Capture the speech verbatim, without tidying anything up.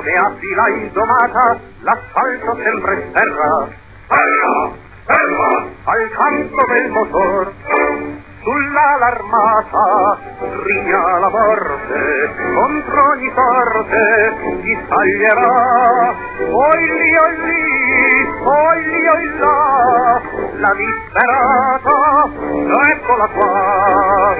come a fila indomata, l'asfalto sempre sterra. Ferma! Ferma! Al canto del motor, sull'ala armata, grigna la morte, contro ogni sorte si staglierà. Oi lì, oi lì, oi lì, oi là, la disperata, eccola qua.